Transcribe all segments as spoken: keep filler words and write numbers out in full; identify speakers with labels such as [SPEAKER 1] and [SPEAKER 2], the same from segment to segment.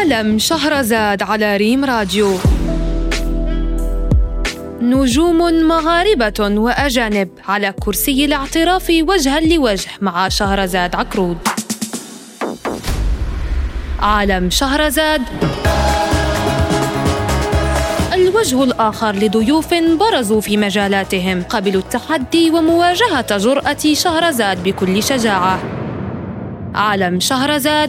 [SPEAKER 1] عالم شهرزاد على ريم راديو. نجوم مغاربة وأجانب على كرسي الاعتراف وجها لوجه مع شهرزاد عقرود. عالم شهرزاد، الوجه الآخر لضيوف برزوا في مجالاتهم، قبلوا التحدي ومواجهة جرأة شهرزاد بكل شجاعة. عالم شهرزاد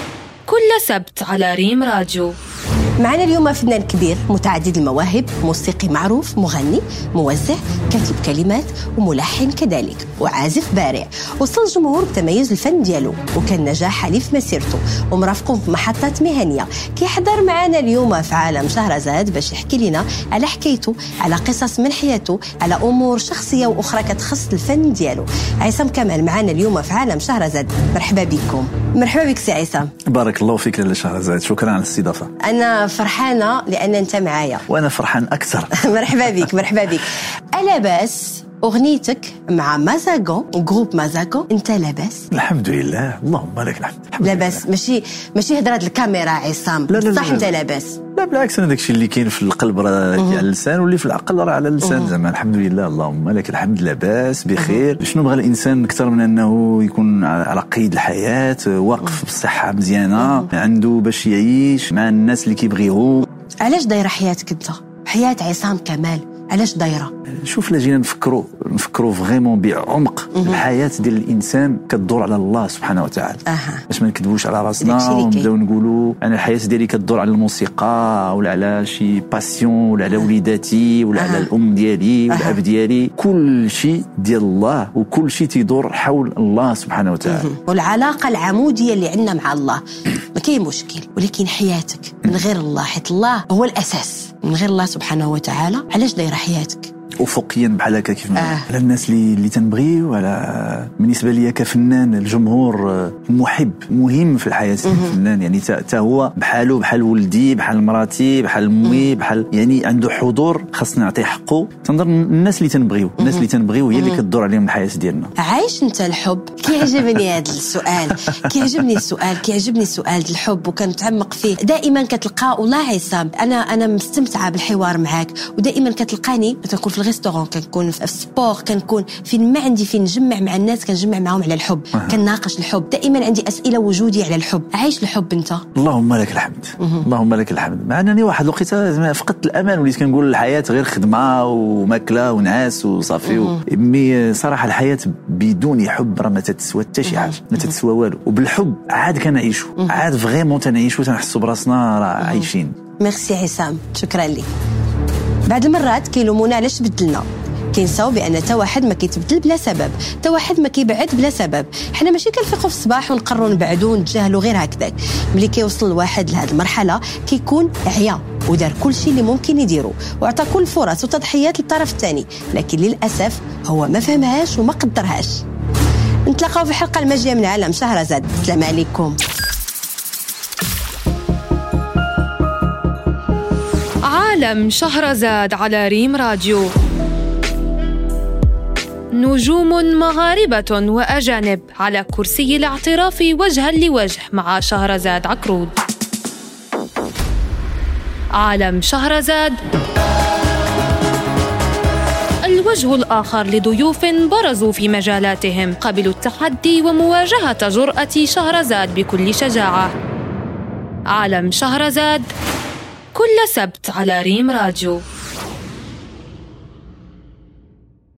[SPEAKER 1] كل سبت على ريم راديو.
[SPEAKER 2] معنا اليوم فنان كبير متعدد المواهب، موسيقي معروف، مغني، موزع، كاتب كلمات وملحن كذلك، وعازف بارع. وصل الجمهور بتميز الفن ديالو، وكان نجاح حليف مسيرته ومرافقه في محطات مهنيه. كيحضر معنا اليوم في عالم شهرزاد باش يحكي لنا على حكايته، على قصص من حياته، على امور شخصيه واخرى كتخص الفن ديالو. عصام كمال معنا اليوم في عالم شهرزاد. مرحبا بكم. مرحبا بك سي عصام.
[SPEAKER 3] بارك الله فيك لاله شهرزاد، شكرا على الاستضافه.
[SPEAKER 2] انا فرحانه لان انت معايا.
[SPEAKER 3] وانا فرحان اكثر.
[SPEAKER 2] مرحبا بك مرحبا بك. لاباس اغنيتك مع مازاغون وجروب مازاغون، انت لاباس؟
[SPEAKER 3] الحمد لله، اللهم لك الحمد.
[SPEAKER 2] لاباس، ماشي ماشي هضره الكاميرا عصام.
[SPEAKER 3] لا لا
[SPEAKER 2] صح
[SPEAKER 3] لا
[SPEAKER 2] انت لاباس؟
[SPEAKER 3] لا بالعكس، انا داكشي اللي كاين في القلب راه على اللسان، واللي في العقل راه على اللسان. زعما الحمد لله، اللهم لك الحمد، لاباس بخير. شنو بغى الانسان اكثر من انه يكون على قيد الحياه، واقف بصحه مزيانه، عنده باش يعيش مع الناس اللي كيبغيوه.
[SPEAKER 2] علاش دايره حياتك انت؟ حياه عصام كمال علاش دايره؟
[SPEAKER 3] شوف، لا جينا نفكروا نفكروا فريمون بعمق، الحياه ديال الانسان كتدور على الله سبحانه وتعالى.
[SPEAKER 2] اها،
[SPEAKER 3] باش ما نكذبوش على راسنا ونبداو نقولوا انا الحياه ديالي كتدور على الموسيقى ولا على شي باسيون ولا على وليداتي ولا على الام ديالي والاب ديالي. كل شيء ديال الله، وكل شيء تيدور حول الله سبحانه وتعالى.
[SPEAKER 2] والعلاقه العموديه اللي عندنا مع الله ما كاين مشكل، ولكن حياتك من غير الله، حيت الله هو الاساس، من غير الله سبحانه وتعالى علاش دايره حياتك؟
[SPEAKER 3] افقيا بحال هكا كيف آه. على الناس اللي اللي تنبغيو، على بالنسبه لي كفنان الجمهور محب مهم في الحياه. الفنان يعني تا هو بحاله، بحال ولدي، بحال مراتي، بحال امي، بحال يعني عنده حضور، خاصنا نعطيه حقه. تنظر الناس اللي تنبغيو الناس اللي تنبغيو هي اللي كتدور عليهم الحياه ديالنا.
[SPEAKER 2] عايش انت الحب؟ كيعجبني هذا السؤال، كيعجبني السؤال كيعجبني السؤال ديال الحب، وكنتعمق فيه دائما. كتلقى والله عصام، انا انا مستمتعه بالحوار معاك، ودائما كتلقاني كنكون في الريستورون، كنكون في السبور، كنكون فين ما عندي فين نجمع مع الناس، كنجمع معهم على الحب، أه. كنناقش الحب، دائما عندي اسئله وجوديه على الحب. عايش الحب انت؟
[SPEAKER 3] اللهم لك الحمد. مه. اللهم لك الحمد. مع انني واحد الوقيته فقدت الامان، وليت كنقول الحياه غير خدمه وماكله ونعاس وصافي. مي صراحه الحياه بدون حب راه ما تتسوى حتى شي حاجه، ما تتسوى والو. وبالحب عاد كنعيشوا، عاد فريمون تنعيشوا، تنحسوا براسنا راه عايشين.
[SPEAKER 2] ميرسي عصام، شكرا لك. بعض المرات كيلومونا علاش بدلنا، كينساو بان حتى واحد ما كيتبدل بلا سبب، حتى واحد ما كيبعد بلا سبب. حنا ماشي كنفيقوا في الصباح ونقرروا نبعدوا ونتجاهلوا غير هكذاك. ملي كيوصل الواحد لهذه المرحله كيكون عيا ودار كل شيء اللي ممكن يديرو، وعطى كل فرص وتضحيات للطرف الثاني، لكن للاسف هو ما فهمهاش وما قدرهاش. نتلاقاو في الحلقه الماجيه من عالم شهرزاد. السلام عليكم.
[SPEAKER 1] عالم شهرزاد على ريم راديو. نجوم مغاربة وأجانب على كرسي الاعتراف وجها لوجه مع شهرزاد عقرود. عالم شهرزاد، الوجه الآخر لضيوف برزوا في مجالاتهم، قبلوا التحدي ومواجهة جرأة شهرزاد بكل شجاعة. عالم شهرزاد كل سبت على ريم راديو.